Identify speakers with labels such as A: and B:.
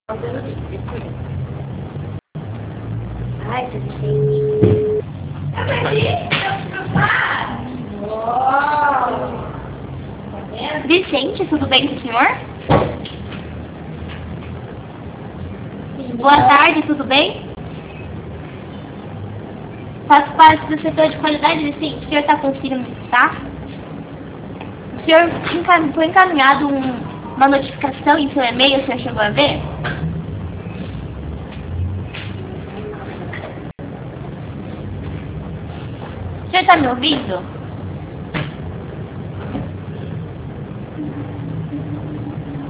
A: Ai, que Vicente. Vicente, tudo bem com o senhor? Boa tarde, tudo bem? Faço parte do setor de qualidade, Vicente. O senhor está conseguindo me escutar? O senhor foi encaminhado uma notificação em seu e-mail, o senhor chegou a ver? O senhor está me ouvindo?